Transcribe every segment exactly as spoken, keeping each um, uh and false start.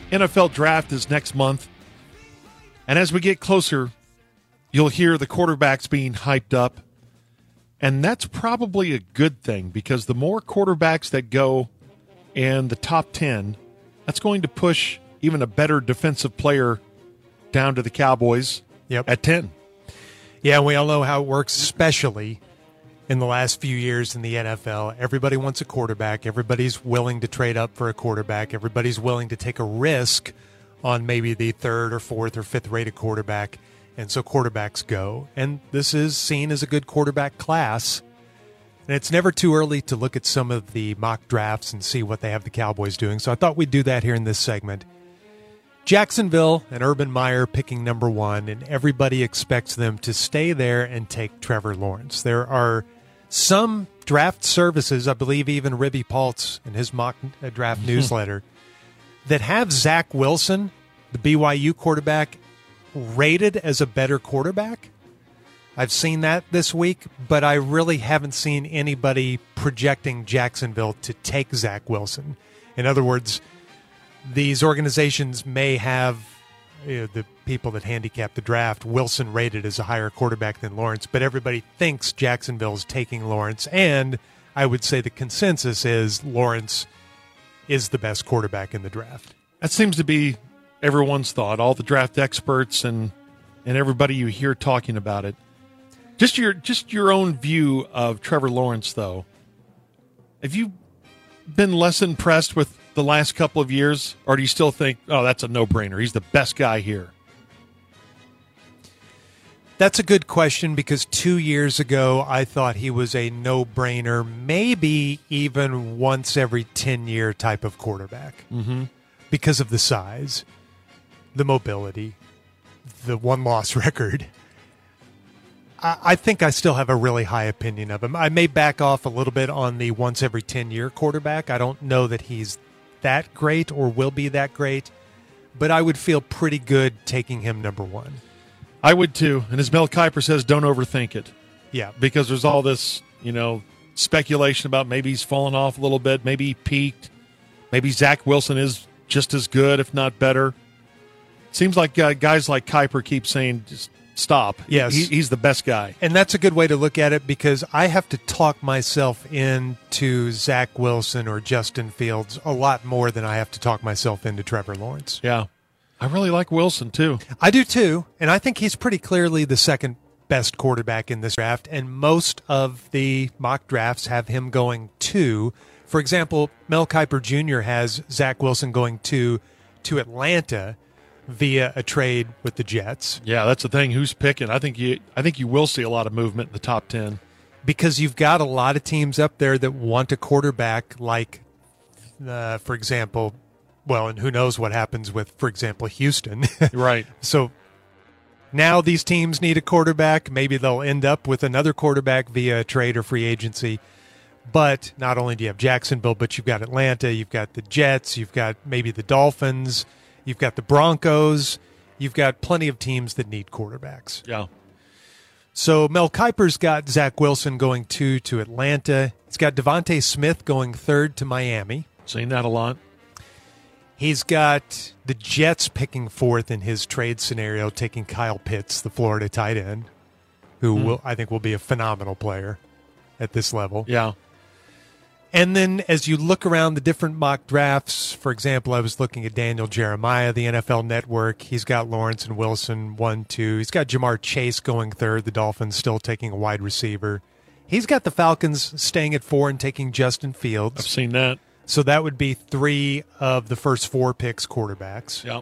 N F L draft is next month. And as we get closer, you'll hear the quarterbacks being hyped up. And that's probably a good thing because the more quarterbacks that go in the top ten, that's going to push even a better defensive player down to the Cowboys yep. at ten. Yeah, we all know how it works, especially in the last few years in the N F L. Everybody wants a quarterback. Everybody's willing to trade up for a quarterback. Everybody's willing to take a risk on maybe the third or fourth or fifth rated quarterback. And so quarterbacks go. And this is seen as a good quarterback class. And it's never too early to look at some of the mock drafts and see what they have the Cowboys doing. So I thought we'd do that here in this segment. Jacksonville and Urban Meyer picking number one, and everybody expects them to stay there and take Trevor Lawrence. There are some draft services, I believe even Ribby Paltz in his mock draft newsletter, that have Zach Wilson, the B Y U quarterback, rated as a better quarterback. I've seen that this week, but I really haven't seen anybody projecting Jacksonville to take Zach Wilson. In other words, these organizations may have, you know, the people that handicap the draft, Wilson rated as a higher quarterback than Lawrence, but everybody thinks Jacksonville's taking Lawrence, and I would say the consensus is Lawrence is the best quarterback in the draft. That seems to be everyone's thought, all the draft experts and and everybody you hear talking about it. Just your just your own view of Trevor Lawrence, though. Have you been less impressed with the last couple of years, or do you still think, oh, that's a no-brainer? He's the best guy here. That's a good question because two years ago I thought he was a no-brainer, maybe even once every ten-year type of quarterback mm-hmm. because of the size, the mobility, the one-loss record. I, I think I still have a really high opinion of him. I may back off a little bit on the once every ten-year quarterback. I don't know that he's that great or will be that great, but I would feel pretty good taking him number one. I would too. And as Mel Kiper says, don't overthink it. Yeah. Because there's all this, you know, speculation about maybe he's fallen off a little bit, maybe he peaked, maybe Zach Wilson is just as good, if not better. Seems like uh, guys like Kiper keep saying, just stop. Yes. He, he's the best guy. And that's a good way to look at it because I have to talk myself into Zach Wilson or Justin Fields a lot more than I have to talk myself into Trevor Lawrence. Yeah. I really like Wilson, too. I do, too. And I think he's pretty clearly the second best quarterback in this draft. And most of the mock drafts have him going two. For example, Mel Kiper Junior has Zach Wilson going two to Atlanta via a trade with the Jets. Yeah, that's the thing. Who's picking? I think you I think you will see a lot of movement in the top ten. Because you've got a lot of teams up there that want a quarterback like, uh, for example, well, and who knows what happens with, for example, Houston. Right. So now these teams need a quarterback. Maybe they'll end up with another quarterback via trade or free agency. But not only do you have Jacksonville, but you've got Atlanta, you've got the Jets, you've got maybe the Dolphins, you've got the Broncos. You've got plenty of teams that need quarterbacks. Yeah. So Mel Kiper's got Zach Wilson going two to Atlanta. He's got Devontae Smith going third to Miami. Seen that a lot. He's got the Jets picking fourth in his trade scenario, taking Kyle Pitts, the Florida tight end, who mm. will I think will be a phenomenal player at this level. Yeah. And then as you look around the different mock drafts, for example, I was looking at Daniel Jeremiah, the N F L Network. He's got Lawrence and Wilson, one, two. He's got Jamar Chase going third, the Dolphins still taking a wide receiver. He's got the Falcons staying at four and taking Justin Fields. I've seen that. So that would be three of the first four picks quarterbacks. Yep.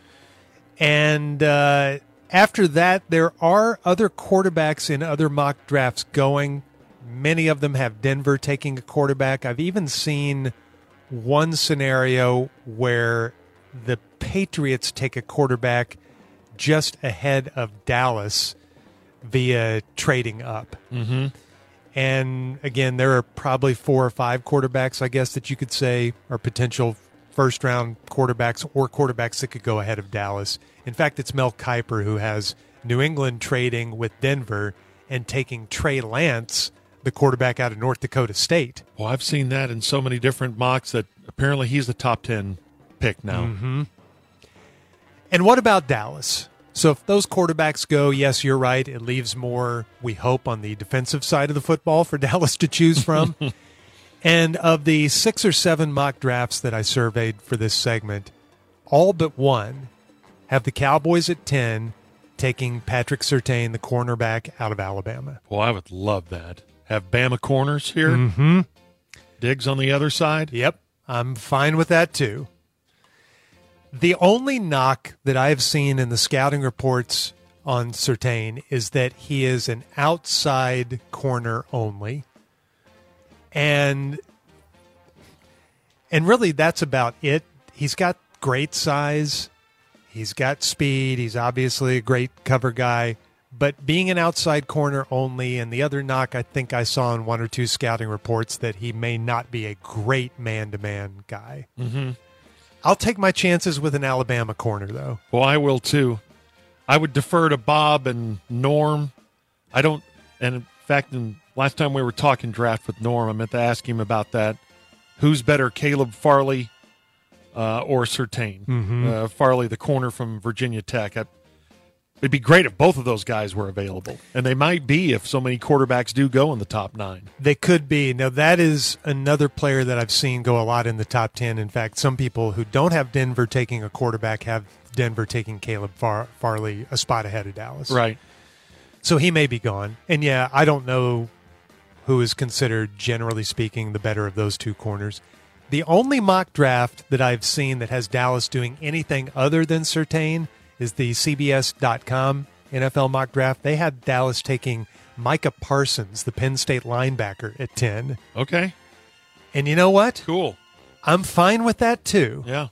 And uh, after that, there are other quarterbacks in other mock drafts going. Many of them have Denver taking a quarterback. I've even seen one scenario where the Patriots take a quarterback just ahead of Dallas via trading up. Mm-hmm. And again, there are probably four or five quarterbacks, I guess, that you could say are potential first-round quarterbacks or quarterbacks that could go ahead of Dallas. In fact, it's Mel Kiper who has New England trading with Denver and taking Trey Lance, the quarterback out of North Dakota State. Well, I've seen that in so many different mocks that apparently he's the top ten pick now. Mm-hmm. And what about Dallas? So if those quarterbacks go, yes, you're right, it leaves more, we hope, on the defensive side of the football for Dallas to choose from. And of the six or seven mock drafts that I surveyed for this segment, all but one have the Cowboys at ten taking Patrick Surtain, the cornerback out of Alabama. Well, I would love that. Have Bama corners here. Mm-hmm. Diggs on the other side. Yep, I'm fine with that too. The only knock that I've seen in the scouting reports on Surtain is that he is an outside corner only. And and really that's about it. He's got great size. He's got speed. He's obviously a great cover guy. But being an outside corner only, and the other knock I think I saw in one or two scouting reports that he may not be a great man-to-man guy. Mm-hmm. I'll take my chances with an Alabama corner, though. Well, I will too. I would defer to Bob and Norm. I don't, and in fact, in last time we were talking draft with Norm, I meant to ask him about that. Who's better, Caleb Farley uh, or Surtain? Mm-hmm. Uh, Farley, the corner from Virginia Tech. I, it'd be great if both of those guys were available, and they might be if so many quarterbacks do go in the top nine. They could be. Now, that is another player that I've seen go a lot in the top ten. In fact, some people who don't have Denver taking a quarterback have Denver taking Caleb Far- Farley a spot ahead of Dallas. Right. So he may be gone. And, yeah, I don't know who is considered, generally speaking, the better of those two corners. The only mock draft that I've seen that has Dallas doing anything other than Surtain is the C B S dot com N F L mock draft. They had Dallas taking Micah Parsons, the Penn State linebacker, at ten. Okay. And you know what? Cool. I'm fine with that, too. Yeah.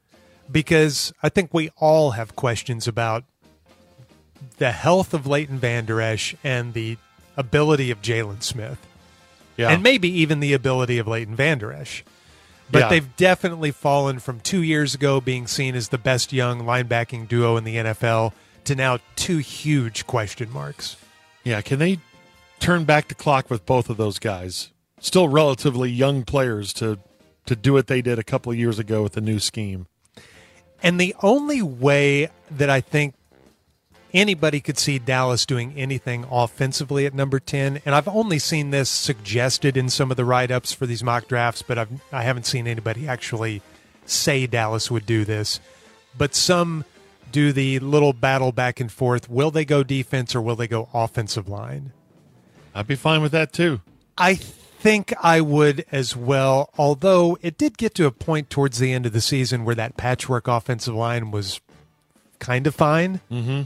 Because I think we all have questions about the health of Leighton Vander Esch and the ability of Jalen Smith. Yeah. And maybe even the ability of Leighton Vander Esch. But Yeah. they've definitely fallen from two years ago being seen as the best young linebacking duo in the N F L to now two huge question marks. Yeah, can they turn back the clock with both of those guys? Still relatively young players to to do what they did a couple of years ago with the new scheme. And the only way that I think anybody could see Dallas doing anything offensively at number ten, and I've only seen this suggested in some of the write-ups for these mock drafts, but I've, I haven't seen anybody actually say Dallas would do this. But some do the little battle back and forth. Will they go defense or will they go offensive line? I'd be fine with that too. I think I would as well, although it did get to a point towards the end of the season where that patchwork offensive line was kind of fine. Mm-hmm.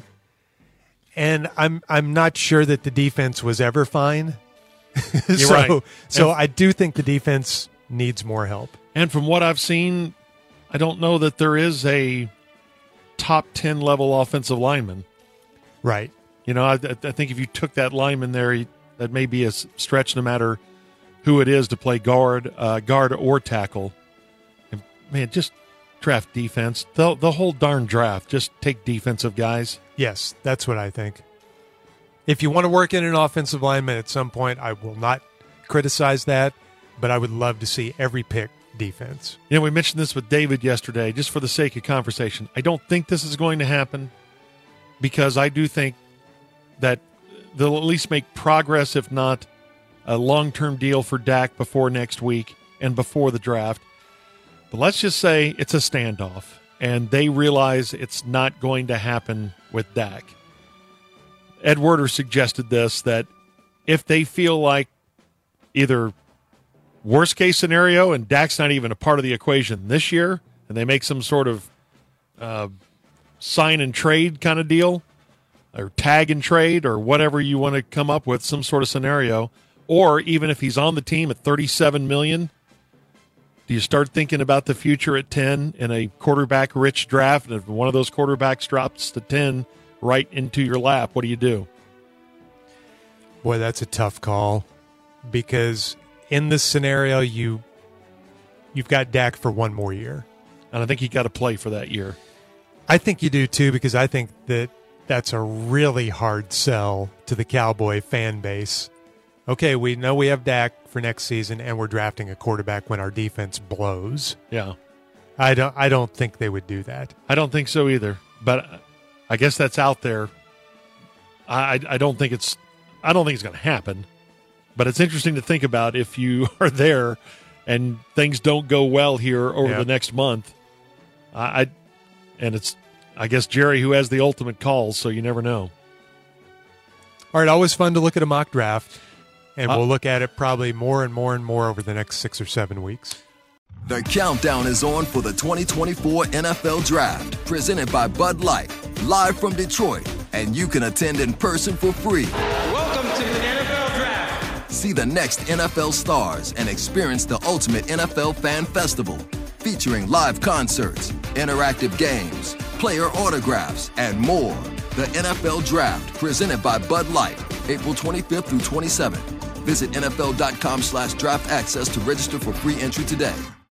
And I'm I'm not sure that the defense was ever fine. You're so right. so And- I do think the defense needs more help. And from what I've seen, I don't know that there is a top ten level offensive lineman. Right. You know, I, I think if you took that lineman there, he, that may be a s- stretch no matter who it is to play guard, uh, guard or tackle. And man, just draft defense. The, the whole darn draft. Just take defensive guys. Yes, that's what I think. If you want to work in an offensive lineman at some point, I will not criticize that, but I would love to see every pick defense. You know, we mentioned this with David yesterday, just for the sake of conversation. I don't think this is going to happen because I do think that they'll at least make progress, if not a long-term deal for Dak before next week and before the draft. But let's just say it's a standoff, and they realize it's not going to happen with Dak. Ed Werder suggested this, that if they feel like either worst case scenario and Dak's not even a part of the equation this year, and they make some sort of uh, sign and trade kind of deal, or tag and trade, or whatever you want to come up with, some sort of scenario, or even if he's on the team at thirty-seven million dollars, do you start thinking about the future at ten in a quarterback-rich draft, and if one of those quarterbacks drops to ten right into your lap, what do you do? Boy, that's a tough call because in this scenario, you, you've got Dak for one more year. And I think you got to play for that year. I think you do too because I think that that's a really hard sell to the Cowboy fan base. Okay, we know we have Dak for next season, and we're drafting a quarterback when our defense blows. Yeah. I don't. I don't think they would do that. I don't think so either. but I guess that's out there. I, I don't think it's I don't think it's going to happen, but it's interesting to think about if you are there and things don't go well here over yep. the next month. I, I and it's I guess Jerry who has the ultimate calls, so you never know. All right, always fun to look at a mock draft, and uh, we'll look at it probably more and more and more over the next six or seven weeks. The countdown is on for the twenty twenty-four N F L Draft, presented by Bud Light, live from Detroit, and you can attend in person for free. Welcome to the N F L Draft. See the next N F L stars and experience the ultimate N F L fan festival, featuring live concerts, interactive games, player autographs, and more. The N F L Draft, presented by Bud Light, April twenty-fifth through twenty-seventh. Visit N F L dot com slash draft access to register for free entry today.